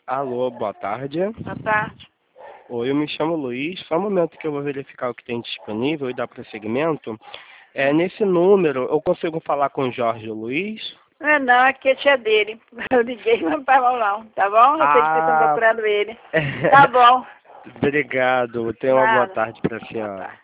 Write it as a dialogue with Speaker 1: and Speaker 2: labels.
Speaker 1: Alô, boa tarde.
Speaker 2: Boa tarde.
Speaker 1: Oi, eu me chamo Luiz. Só um momento que eu vou verificar o que tem disponível e dar prosseguimento. Nesse número, eu consigo falar com o Jorge Luiz?
Speaker 2: Não, aqui é tia dele. Eu liguei, mas não falou não, tá bom? Eu sei que vocês estão procurando ele. Tá bom.
Speaker 1: Obrigado. Tenha uma boa
Speaker 2: Nada.
Speaker 1: tarde para a
Speaker 2: Boa
Speaker 1: senhora.
Speaker 2: tarde.